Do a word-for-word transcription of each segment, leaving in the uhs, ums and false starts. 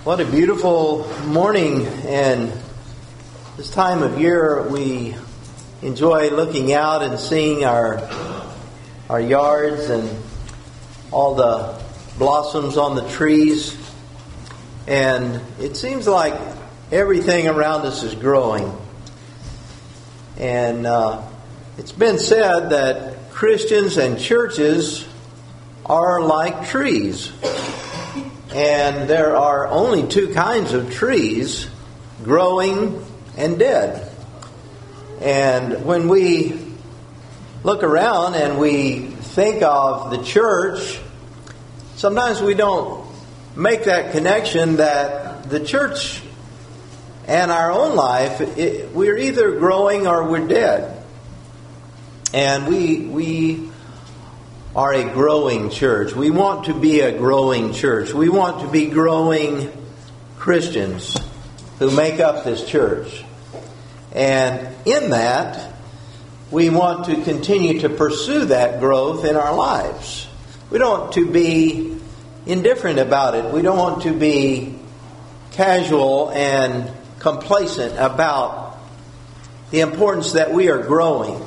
What a beautiful morning, and this time of year we enjoy looking out and seeing our our yards and all the blossoms on the trees, and it seems like everything around us is growing. And uh, it's been said that Christians and churches are like trees. And there are only two kinds of trees, growing and dead. And when we look around and we think of the church, sometimes we don't make that connection that the church and our own life, it, we're either growing or we're dead. And we we are a growing church. We want to be a growing church. We want to be growing Christians who make up this church. And in that, we want to continue to pursue that growth in our lives. We don't want to be indifferent about it. We don't want to be casual and complacent about the importance that we are growing.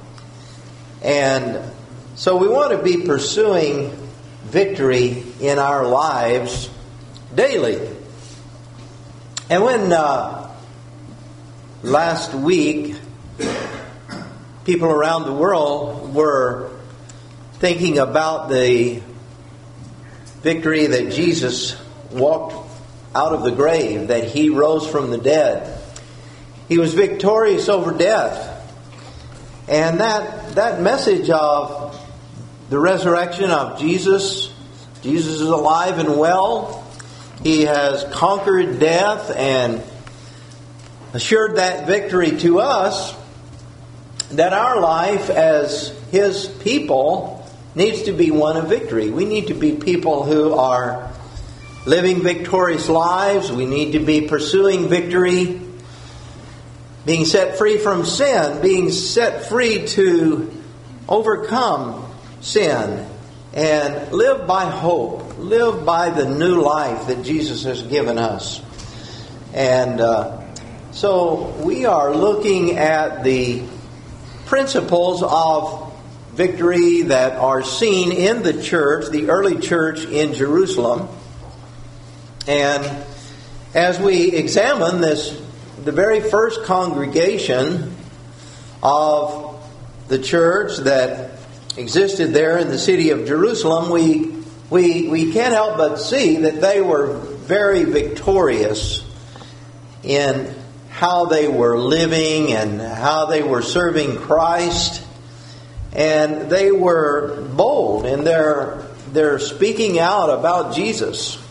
And so we want to be pursuing victory in our lives daily. And when uh, last week people around the world were thinking about the victory that Jesus walked out of the grave, that He rose from the dead, He was victorious over death. And that, that message of the resurrection of Jesus, Jesus is alive and well. He has conquered death and assured that victory to us, that our life as His people needs to be one of victory. We need to be people who are living victorious lives. We need to be pursuing victory, being set free from sin, being set free to overcome sin, and live by hope, live by the new life that Jesus has given us. And uh, so we are looking at the principles of victory that are seen in the church, the early church in Jerusalem. And as we examine this, the very first congregation of the church that existed there in the city of Jerusalem, we we we can't help but see that they were very victorious in how they were living and how they were serving Christ, and they were bold in their their speaking out about Jesus.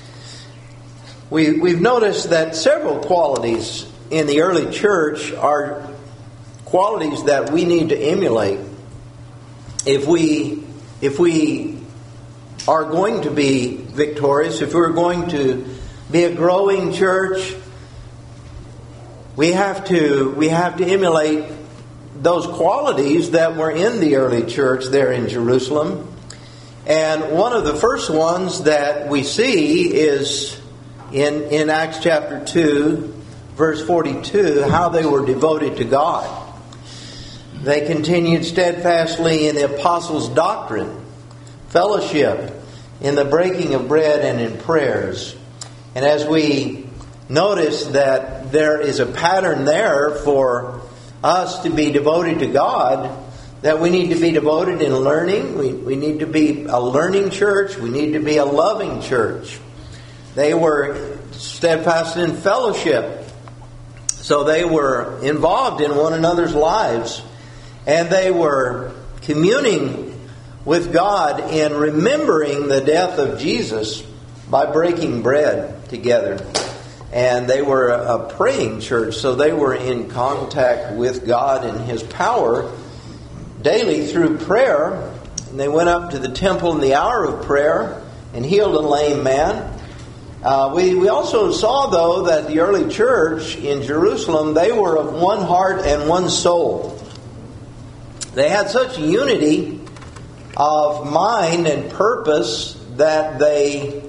We we've noticed that several qualities in the early church are qualities that we need to emulate. If we if we are going to be victorious, if we're going to be a growing church, we have to we have to emulate those qualities that were in the early church there in Jerusalem. And one of the first ones that we see is in, in Acts chapter two, verse forty-two, how they were devoted to God. They continued steadfastly in the apostles' doctrine, fellowship, in the breaking of bread, and in prayers. And as we notice that there is a pattern there for us to be devoted to God, that we need to be devoted in learning. We, we need to be a learning church. We need to be a loving church. They were steadfast in fellowship. So they were involved in one another's lives. And they were communing with God in remembering the death of Jesus by breaking bread together. And they were a praying church, so they were in contact with God and His power daily through prayer. And they went up to the temple in the hour of prayer and healed a lame man. Uh, we, we also saw, though, that the early church in Jerusalem, they were of one heart and one soul. They had such unity of mind and purpose that they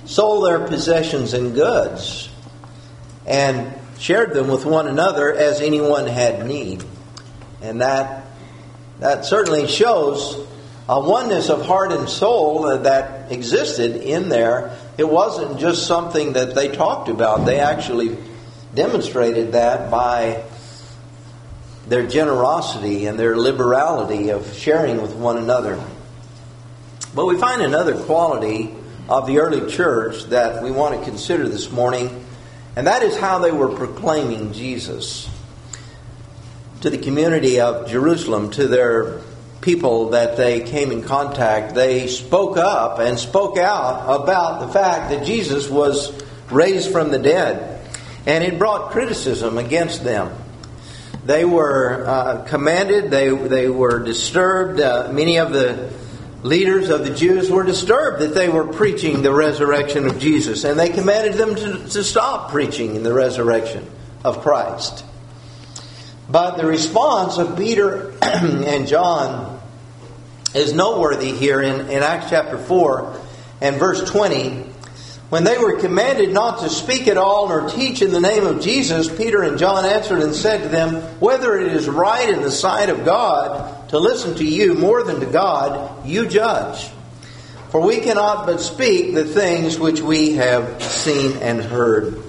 sold their possessions and goods, and shared them with one another as anyone had need. And that that certainly shows a oneness of heart and soul that existed in there. It wasn't just something that they talked about. They actually demonstrated that by their generosity and their liberality of sharing with one another. But we find another quality of the early church that we want to consider this morning, and that is how they were proclaiming Jesus to the community of Jerusalem, to their people that they came in contact. They spoke up and spoke out about the fact that Jesus was raised from the dead, and it brought criticism against them. They were uh, commanded, they, they were disturbed. Uh, many of the leaders of the Jews were disturbed that they were preaching the resurrection of Jesus, and they commanded them to, to stop preaching the resurrection of Christ. But the response of Peter and John is noteworthy here in, in Acts chapter four and verse twenty. When they were commanded not to speak at all nor teach in the name of Jesus, Peter and John answered and said to them, "Whether it is right in the sight of God to listen to you more than to God, you judge. For we cannot but speak the things which we have seen and heard."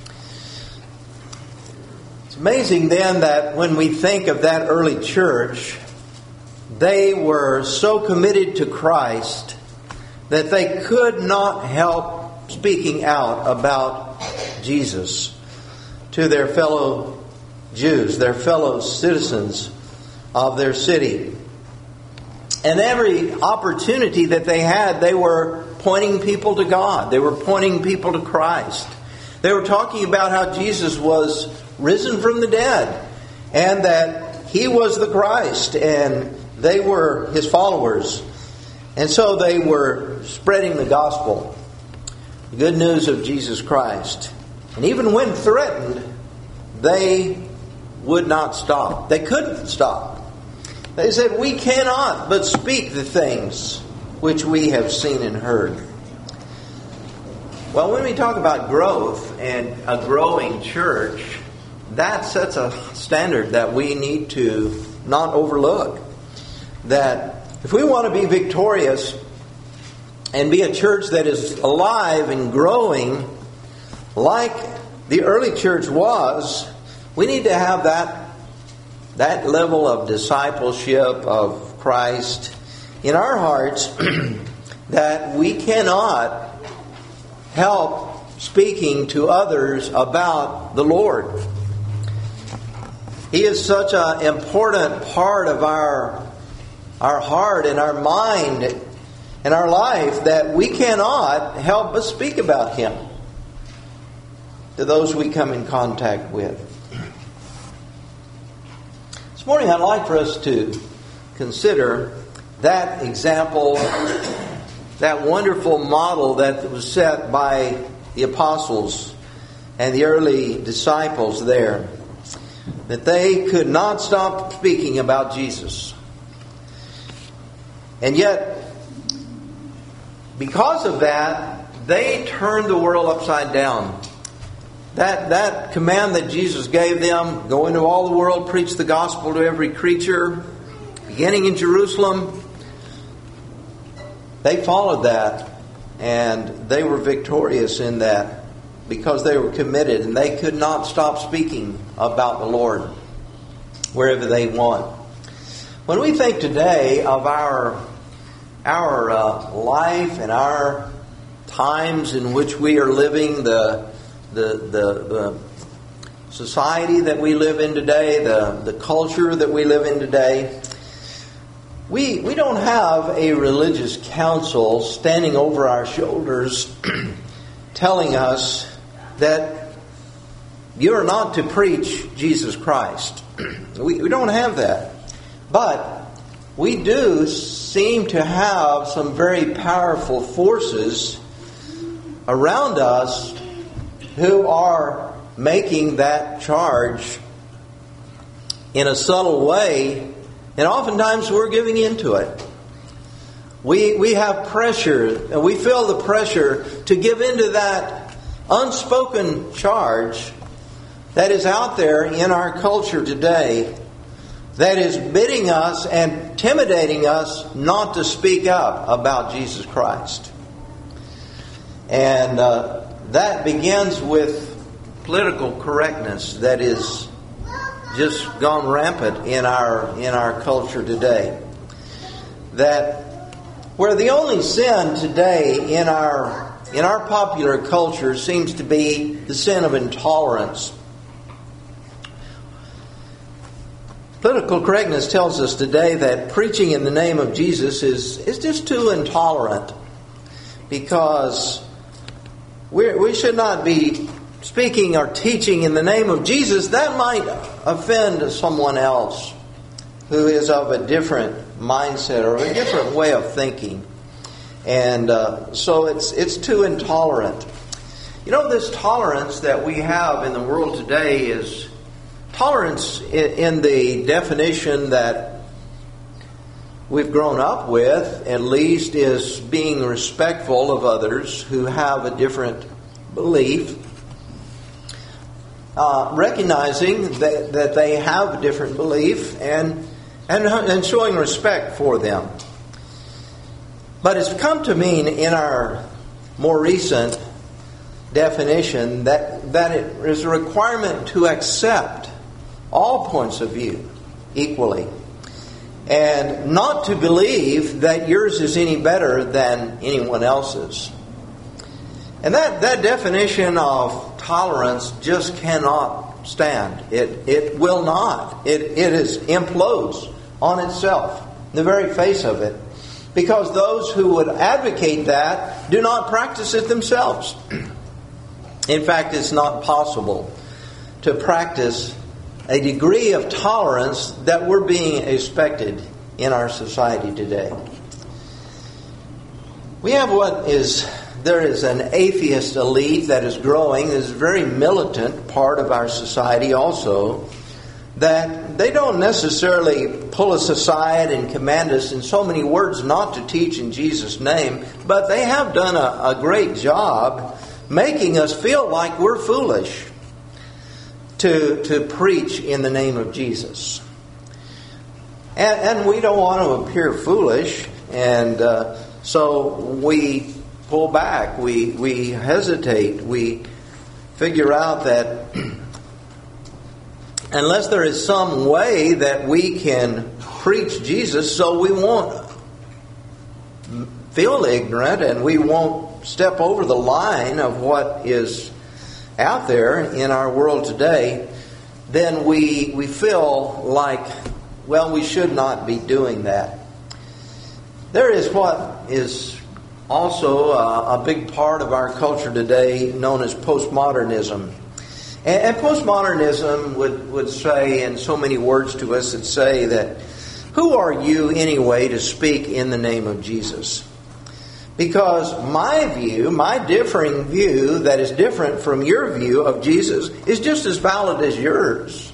It's amazing then that when we think of that early church, they were so committed to Christ that they could not help speaking out about Jesus to their fellow Jews, their fellow citizens of their city. And every opportunity that they had, they were pointing people to God. They were pointing people to Christ. They were talking about how Jesus was risen from the dead and that He was the Christ and they were His followers. And so they were spreading the gospel, the good news of Jesus Christ. And even when threatened, they would not stop. They couldn't stop. They said, "We cannot but speak the things which we have seen and heard." Well, when we talk about growth and a growing church, that sets a standard that we need to not overlook. That if we want to be victorious and be a church that is alive and growing like the early church was, we need to have that, that level of discipleship of Christ in our hearts that we cannot help speaking to others about the Lord. He is such an important part of our, our heart and our mind and our life that we cannot help but speak about Him to those we come in contact with. This morning I'd like for us to consider that example, that wonderful model that was set by the apostles and the early disciples there. That they could not stop speaking about Jesus. And yet, because of that, they turned the world upside down. That, that command that Jesus gave them, go into all the world, preach the gospel to every creature, beginning in Jerusalem, they followed that, and they were victorious in that because they were committed, and they could not stop speaking about the Lord wherever they went. When we think today of our our uh, life and our times in which we are living, the the the, the society that we live in today, the the culture that we live in today, we we don't have a religious council standing over our shoulders telling us that you're not to preach Jesus Christ. We, we don't have that. But we do seem to have some very powerful forces around us who are making that charge in a subtle way, and oftentimes we're giving into it. We, we have pressure, and we feel the pressure to give into that unspoken charge that is out there in our culture today, that is bidding us and intimidating us not to speak up about Jesus Christ. And uh, that begins with political correctness that is just gone rampant in our in our culture today. That where the only sin today in our in our popular culture seems to be the sin of intolerance. Political correctness tells us today that preaching in the name of Jesus is, is just too intolerant, because we we should not be speaking or teaching in the name of Jesus. That might offend someone else who is of a different mindset or a different way of thinking. And uh, so it's it's too intolerant. You know, this tolerance that we have in the world today is tolerance in the definition that we've grown up with, at least, is being respectful of others who have a different belief. Uh, recognizing that, that they have a different belief and, and and showing respect for them. But it's come to mean in our more recent definition that, that it is a requirement to accept all points of view equally, and not to believe that yours is any better than anyone else's. And that, that definition of tolerance just cannot stand. It it will not. It it is implodes on itself, in the very face of it. Because those who would advocate that do not practice it themselves. In fact, it's not possible to practice a degree of tolerance that we're being expected in our society today. We have what is... There is an atheist elite that is growing, is a very militant part of our society also, that they don't necessarily pull us aside and command us in so many words not to teach in Jesus' name, but they have done a, a great job making us feel like we're foolish to, to preach in the name of Jesus. And, and we don't want to appear foolish, and uh, so we pull back, we we hesitate, we figure out that unless there is some way that we can preach Jesus so we won't feel ignorant and we won't step over the line of what is out there in our world today, then we we feel like, well, we should not be doing that. There is what is also uh, a big part of our culture today known as postmodernism. And, and postmodernism would, would say in so many words to us that say that, who are you anyway to speak in the name of Jesus? Because my view, my differing view that is different from your view of Jesus is just as valid as yours.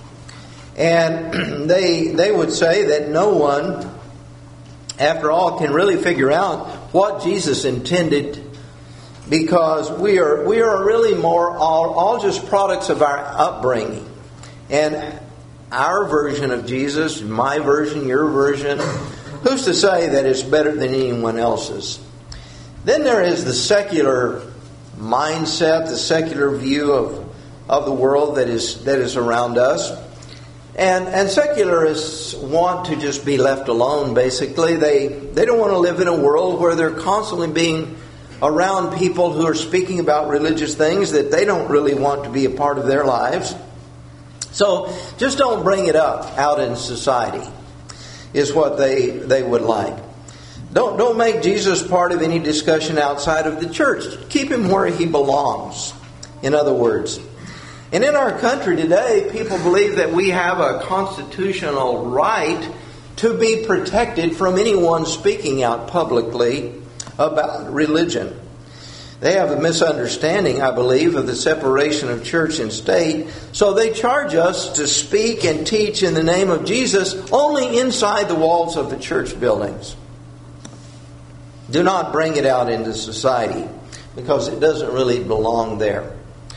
And they they would say that no one, after all, can really figure out what Jesus intended, because we are we are really more all, all just products of our upbringing. And our version of Jesus, my version, your version, who's to say that it's better than anyone else's? Then there is the secular mindset, the secular view of, of the world that is that is around us. And and secularists want to just be left alone, basically. They they don't want to live in a world where they're constantly being around people who are speaking about religious things that they don't really want to be a part of their lives. So just don't bring it up out in society, is what they, they would like. Don't don't make Jesus part of any discussion outside of the church. Keep him where he belongs, in other words. And in our country today, people believe that we have a constitutional right to be protected from anyone speaking out publicly about religion. They have a misunderstanding, I believe, of the separation of church and state, so they charge us to speak and teach in the name of Jesus only inside the walls of the church buildings. Do not bring it out into society, because it doesn't really belong there.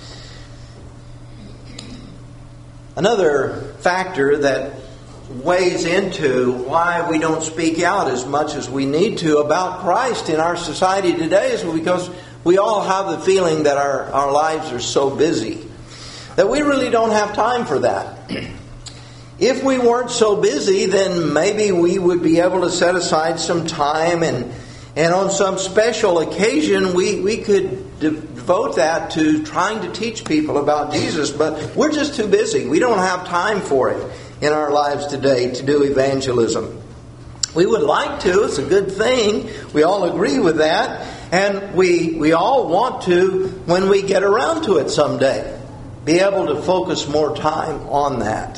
Another factor that weighs into why we don't speak out as much as we need to about Christ in our society today is because we all have the feeling that our, our lives are so busy that we really don't have time for that. If we weren't so busy, then maybe we would be able to set aside some time, and and on some special occasion we, we could devote that to trying to teach people about Jesus. But we're just too busy. We don't have time for it in our lives today to do evangelism. We would like to. It's a good thing. We all agree with that. And we we all want to, when we get around to it someday, be able to focus more time on that.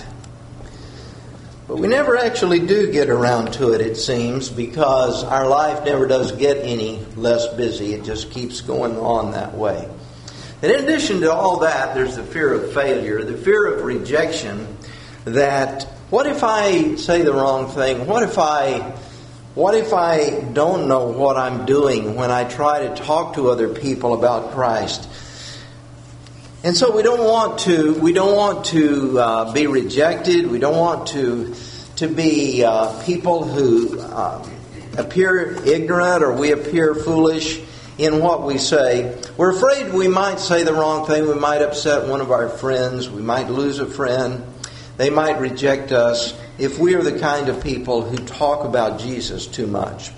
But we never actually do get around to it, it seems, because our life never does get any less busy. It just keeps going on that way. And in addition to all that, there's the fear of failure, the fear of rejection, that what if I say the wrong thing? What if I what if I don't know what I'm doing when I try to talk to other people about Christ? And so we don't want to we don't want to uh, be rejected. We don't want to to be uh, people who uh, appear ignorant, or we appear foolish in what we say. We're afraid we might say the wrong thing. We might upset one of our friends. We might lose a friend. They might reject us if we are the kind of people who talk about Jesus too much.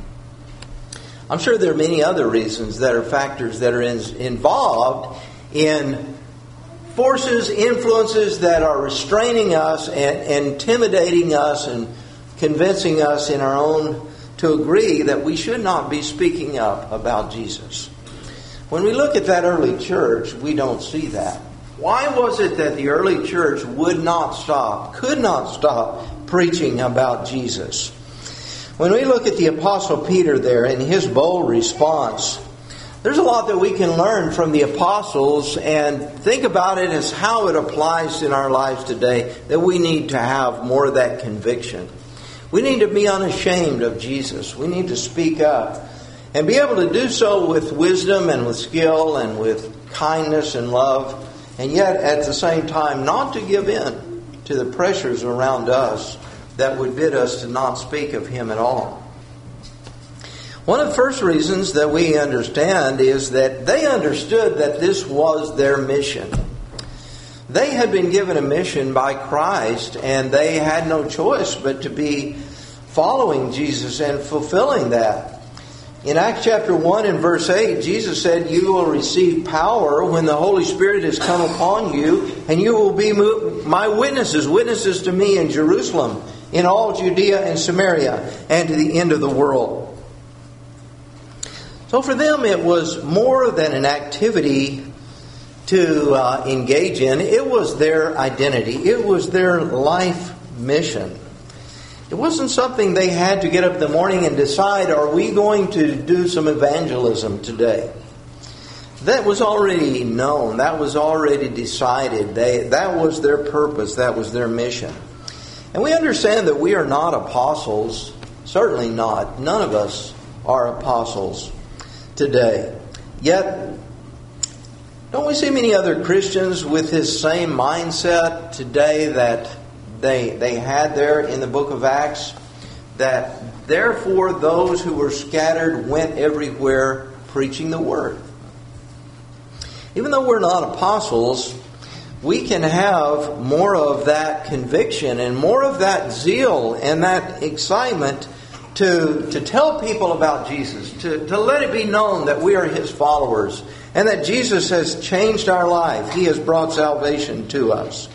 I'm sure there are many other reasons that are factors that are in, involved in forces, influences that are restraining us and intimidating us and convincing us in our own to agree that we should not be speaking up about Jesus. When we look at that early church, we don't see that. Why was it that the early church would not stop, could not stop preaching about Jesus? When we look at the Apostle Peter there and his bold response, there's a lot that we can learn from the apostles and think about it as how it applies in our lives today, that we need to have more of that conviction. We need to be unashamed of Jesus. We need to speak up and be able to do so with wisdom and with skill and with kindness and love, and yet at the same time not to give in to the pressures around us that would bid us to not speak of Him at all. One of the first reasons that we understand is that they understood that this was their mission. They had been given a mission by Christ, and they had no choice but to be following Jesus and fulfilling that. In Acts chapter one and verse eight, Jesus said, "You will receive power when the Holy Spirit has come upon you, and you will be my witnesses, witnesses to me in Jerusalem, in all Judea and Samaria, and to the end of the world." So for them, it was more than an activity to uh, engage in. It was their identity. It was their life mission. It wasn't something they had to get up in the morning and decide, are we going to do some evangelism today? That was already known. That was already decided. They, that was their purpose. That was their mission. And we understand that we are not apostles. Certainly not. None of us are apostles today. Yet, don't we see many other Christians with this same mindset today that they they had there in the book of Acts? That therefore those who were scattered went everywhere preaching the word. Even though we're not apostles, we can have more of that conviction and more of that zeal and that excitement to, to tell people about Jesus, to, to let it be known that we are His followers and that Jesus has changed our life. He has brought salvation to us.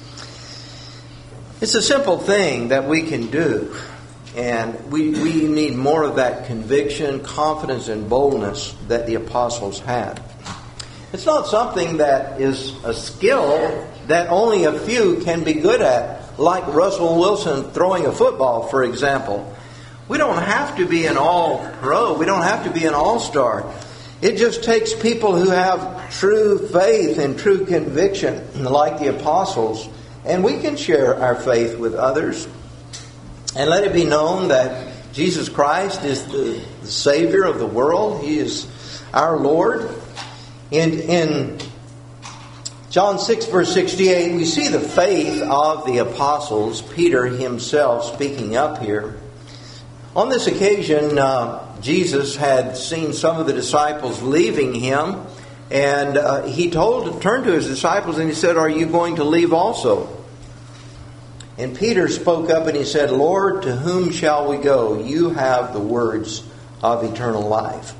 It's a simple thing that we can do, and we, we need more of that conviction, confidence, and boldness that the apostles had. It's not something that is a skill that only a few can be good at, like Russell Wilson throwing a football, for example. We don't have to be an all-pro. We don't have to be an all-star. It just takes people who have true faith and true conviction, like the apostles, and we can share our faith with others and let it be known that Jesus Christ is the, the Savior of the world. He is our Lord. And in John six, verse sixty-eight, we see the faith of the apostles, Peter himself speaking up here. On this occasion, uh, Jesus had seen some of the disciples leaving him, and uh, he told, turned to his disciples and he said, "Are you going to leave also?" And Peter spoke up and he said, "Lord, to whom shall we go? You have the words of eternal life."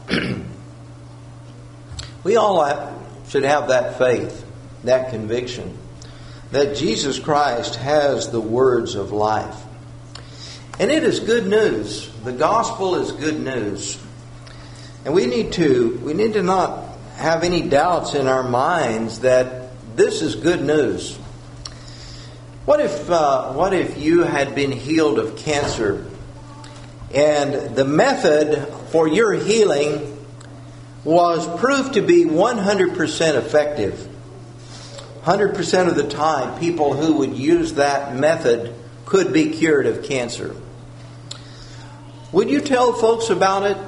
We all have, should have that faith, that conviction, that Jesus Christ has the words of life. And it is good news. The gospel is good news. And we need to, we need to not have any doubts in our minds that this is good news. What if, uh, what if you had been healed of cancer, and the method for your healing was proved to be one hundred percent effective? one hundred percent of the time, people who would use that method could be cured of cancer. Would you tell folks about it?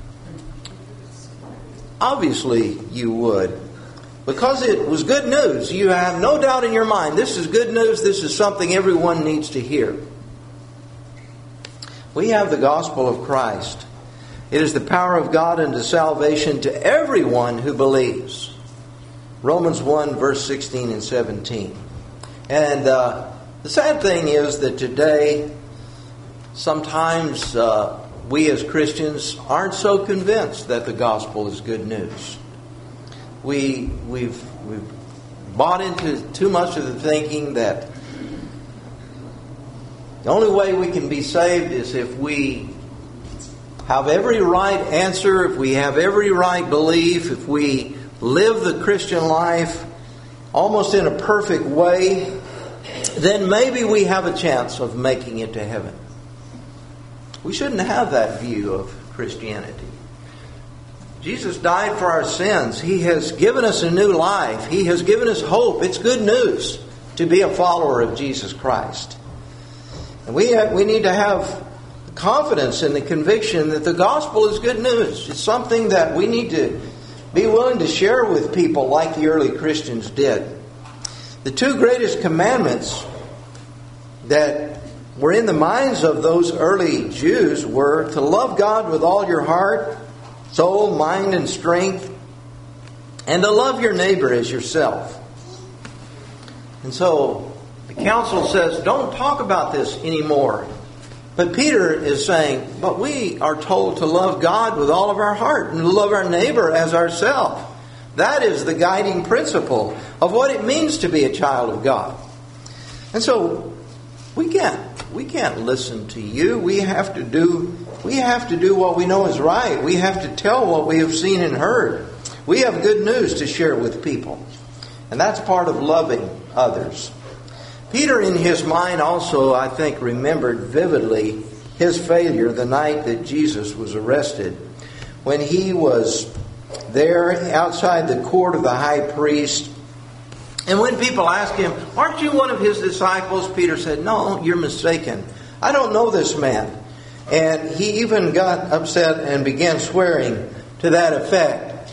Obviously you would. Because it was good news. You have no doubt in your mind, this is good news, this is something everyone needs to hear. We have the gospel of Christ. It is the power of God unto salvation to everyone who believes. Romans one, verse sixteen and seventeen. And uh, the sad thing is that today, sometimes uh, we as Christians aren't so convinced that the gospel is good news. We, we've, we've bought into too much of the thinking that the only way we can be saved is if we have every right answer, if we have every right belief, if we live the Christian life almost in a perfect way, then maybe we have a chance of making it to heaven. We shouldn't have that view of Christianity. Jesus died for our sins. He has given us a new life. He has given us hope. It's good news to be a follower of Jesus Christ. And we have, we need to have confidence in the conviction that the gospel is good news. It's something that we need to be willing to share with people like the early Christians did. The two greatest commandments that were in the minds of those early Jews were to love God with all your heart, soul, mind, and strength, and to love your neighbor as yourself. And so the council says, don't talk about this anymore. But Peter is saying, but we are told to love God with all of our heart and to love our neighbor as ourselves. That is the guiding principle of what it means to be a child of God. And so we can't we can't listen to you. We have to do we have to do what we know is right. We have to tell what we have seen and heard. We have good news to share with people. And that's part of loving others. Peter, in his mind, also, I think, remembered vividly his failure the night that Jesus was arrested. When he was there outside the court of the high priest. And when people asked him, aren't you one of his disciples? Peter said, no, you're mistaken. I don't know this man. And he even got upset and began swearing to that effect.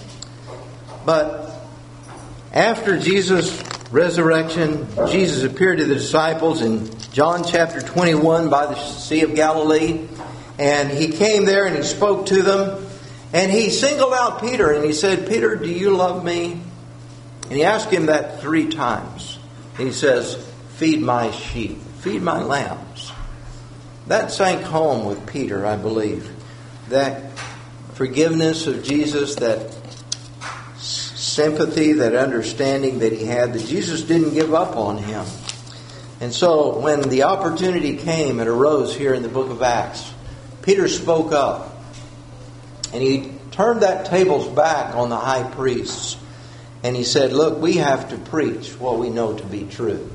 But after Jesus' resurrection, Jesus appeared to the disciples in John chapter twenty-one by the Sea of Galilee. And he came there and he spoke to them. And he singled out Peter and he said, Peter, do you love me? And he asked him that three times. And he says, feed my sheep, feed my lambs. That sank home with Peter, I believe. That forgiveness of Jesus, that sympathy, that understanding that he had, that Jesus didn't give up on him. And so when the opportunity came, it arose here in the book of Acts, Peter spoke up. And he turned that table's back on the high priests. And he said, look, we have to preach what we know to be true.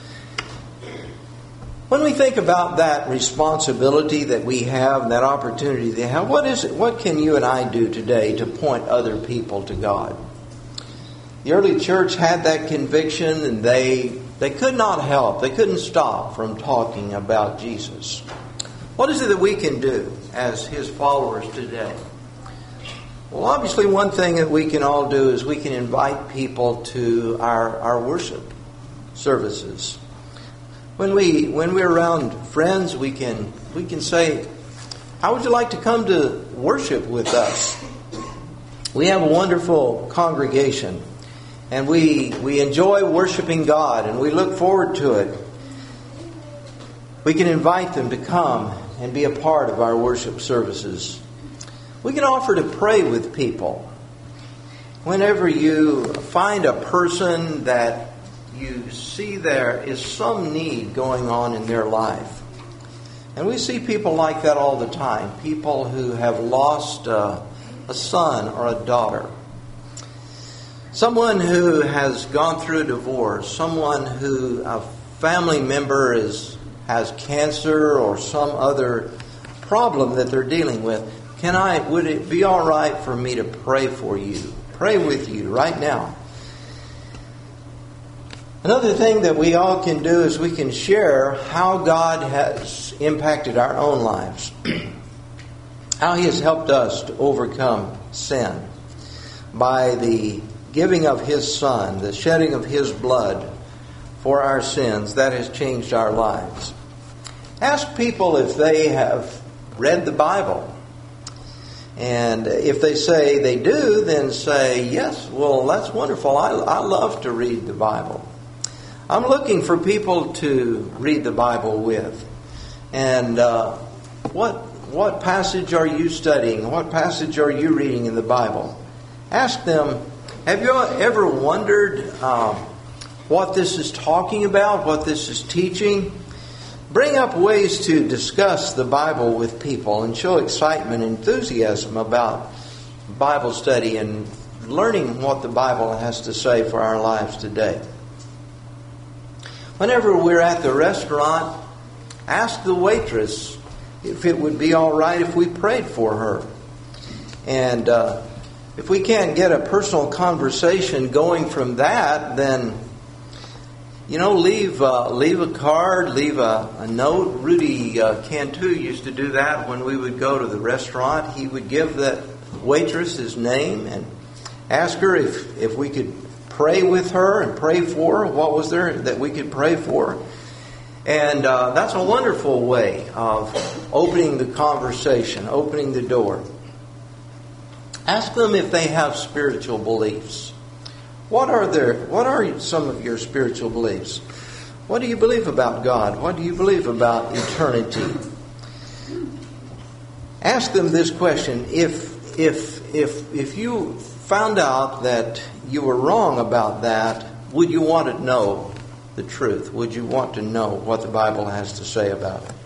When we think about that responsibility that we have and that opportunity they have, what is it? What can you and I do today to point other people to God? The early church had that conviction, and they they could not help. They couldn't stop from talking about Jesus. What is it that we can do as His followers today? Well, obviously one thing that we can all do is we can invite people to our, our worship services. When we when we're around friends, we can we can say, how would you like to come to worship with us? We have a wonderful congregation, and we we enjoy worshiping God, and we look forward to it. We can invite them to come and be a part of our worship services. We can offer to pray with people. Whenever you find a person that you see there is some need going on in their life. And we see people like that all the time. People who have lost uh, a son or a daughter. Someone who has gone through a divorce. Someone who, a family member is has cancer or some other problem that they're dealing with. Can I, would it be all right for me to pray for you? Pray with you right now. Another thing that we all can do is we can share how God has impacted our own lives. How He has helped us to overcome sin by the giving of His Son, the shedding of His blood for our sins. That has changed our lives. Ask people if they have read the Bible. And if they say they do, then say, yes, well, that's wonderful. I, I love to read the Bible. I'm looking for people to read the Bible with. And uh, what what passage are you studying? What passage are you reading in the Bible? Ask them, have you ever wondered um, what this is talking about, what this is teaching? Bring up ways to discuss the Bible with people and show excitement and enthusiasm about Bible study and learning what the Bible has to say for our lives today. Whenever we're at the restaurant, ask the waitress if it would be all right if we prayed for her. And uh, if we can't get a personal conversation going from that, then You know, leave uh, leave a card, leave a, a note. Rudy uh, Cantu used to do that when we would go to the restaurant. He would give that waitress his name and ask her if, if we could pray with her and pray for her. What was there that we could pray for? And uh, that's a wonderful way of opening the conversation, opening the door. Ask them if they have spiritual beliefs. What are their, what are some of your spiritual beliefs? What do you believe about God? What do you believe about eternity? Ask them this question. If if if if you found out that you were wrong about that, would you want to know the truth? Would you want to know what the Bible has to say about it?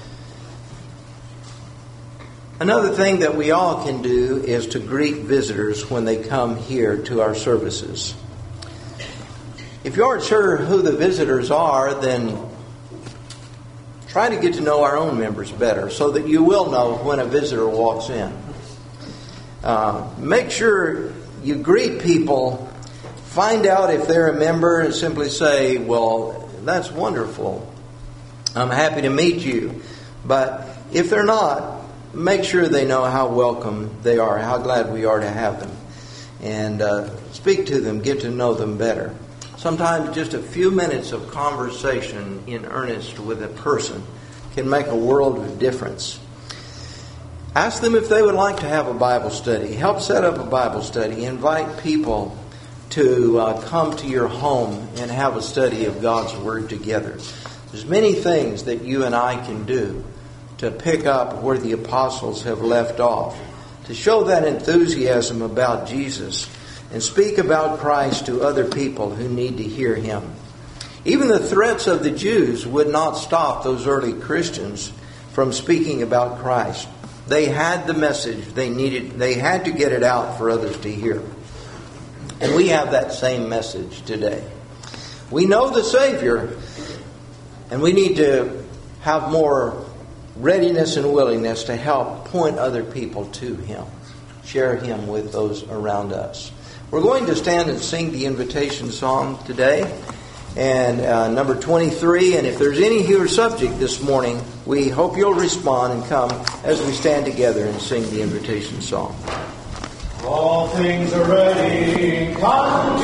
Another thing that we all can do is to greet visitors when they come here to our services. If you aren't sure who the visitors are, then try to get to know our own members better so that you will know when a visitor walks in. Uh, make sure you greet people, find out if they're a member, and simply say, well, that's wonderful. I'm happy to meet you. But if they're not, make sure they know how welcome they are, how glad we are to have them. And uh, speak to them, get to know them better. Sometimes just a few minutes of conversation in earnest with a person can make a world of difference. Ask them if they would like to have a Bible study. Help set up a Bible study. Invite people to uh, come to your home and have a study of God's Word together. There's many things that you and I can do to pick up where the apostles have left off, to show that enthusiasm about Jesus and speak about Christ to other people who need to hear Him. Even the threats of the Jews would not stop those early Christians from speaking about Christ. They had the message they needed. They had to get it out for others to hear. And we have that same message today. We know the Savior, and we need to have more readiness and willingness to help point other people to Him. Share Him with those around us. We're going to stand and sing the invitation song today. and uh, number twenty-three. And if there's any who are subject this morning, we hope you'll respond and come as we stand together and sing the invitation song. All things are ready. Come to